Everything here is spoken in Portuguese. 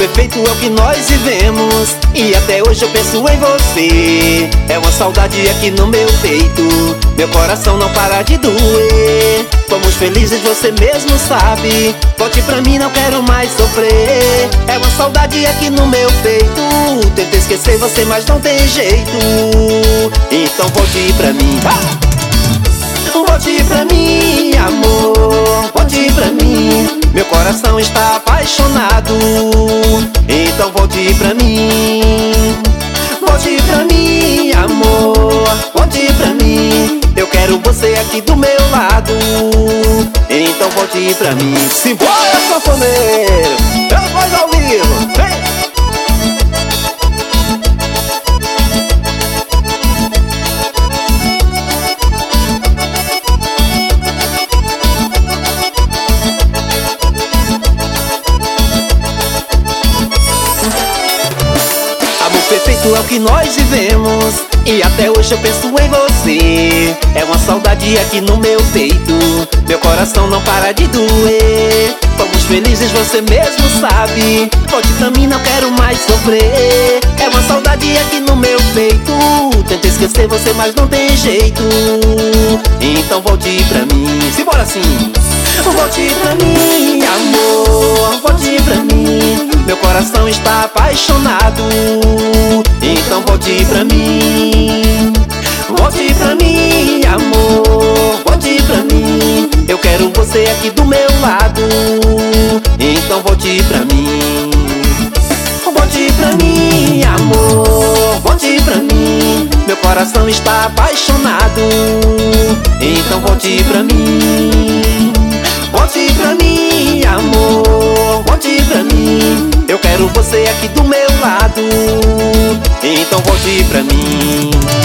perfeito é o que nós vivemos, e até hoje eu penso em você. É uma saudade aqui no meu peito, meu coração não para de doer. Fomos felizes, você mesmo sabe. Volte pra mim, não quero mais sofrer. É uma saudade aqui no meu peito. Tento esquecer você, mas não tem jeito. Então volte pra mim. Volte pra mim, amor. Volte pra mim, meu coração está apaixonado. Então volte pra mim. Volte pra mim, amor. Volte pra mim, eu quero você aqui do meu lado. Então volte pra mim. Simbora, sanfoneiro, eu vou ao vivo, vem! Perfeito é o que nós vivemos, e até hoje eu penso em você. É uma saudade aqui no meu peito, meu coração não para de doer. Fomos felizes, você mesmo sabe. Volte pra mim, não quero mais sofrer. É uma saudade aqui no meu peito. Tento esquecer você, mas não tem jeito. Então volte pra mim. Simbora assim. Volte pra mim, amor. Volte pra mim, meu coração está apaixonado. Então volte pra mim. Volte pra mim, amor. Volte pra mim, eu quero você aqui do meu lado. Então volte pra mim. Volte pra mim, amor. Volte pra mim, meu coração está apaixonado. Então volte pra mim. Volte pra mim, amor. Volte pra mim, eu quero você aqui do meu lado. Então volte pra mim.